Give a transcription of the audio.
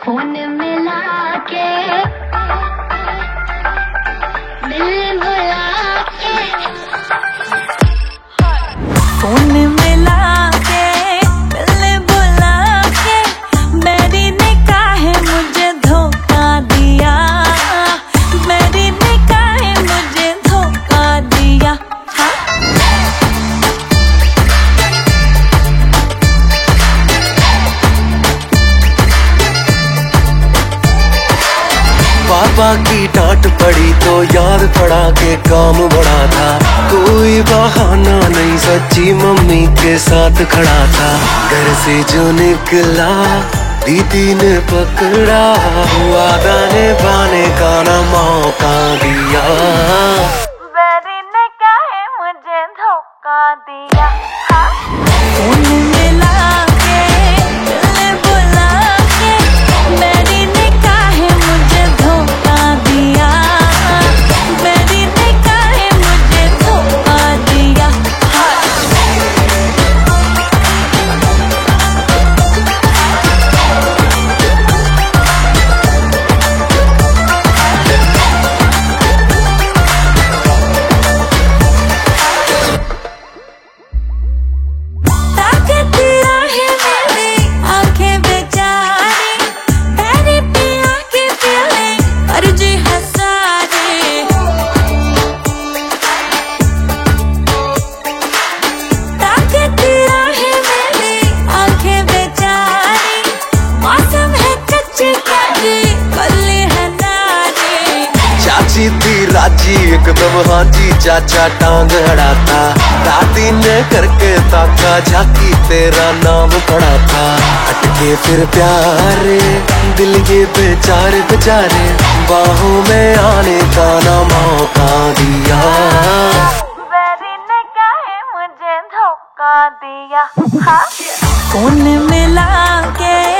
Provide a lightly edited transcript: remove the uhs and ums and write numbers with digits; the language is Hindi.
फोन मिला के दिल बुला के फोन मिला के दिल बुला के मेरी ने काहे मुझे धोखा दिया, मेरी ने काहे मुझे धोखा दिया। पापा की डांट पड़ी तो याद पड़ा के काम बड़ा था, कोई बहाना नहीं सच्ची मम्मी के साथ खड़ा था। घर से जो निकला दीदी ने पकड़ा, वादा ने पाने का ना मौका दिया। मेरी ने काहे मुझे धोखा दिया। फोन मिला के दिल बुला के मेरी ने काहे मुझे धोखा दिया, मेरी ने काहे मुझे धोखा दिया। चाची थी राजी एकदम हाजी, चाचा टांग अड़ाता, दादी ने करके ताका झाकी तेरा नाम पड़ा था। अटके फिर प्यारे दिल ये बेचारे बेचारे, बाहों में आने का ना मौका दिया। मेरी ने काहे मुझे धोखा दिया। फोन मिला के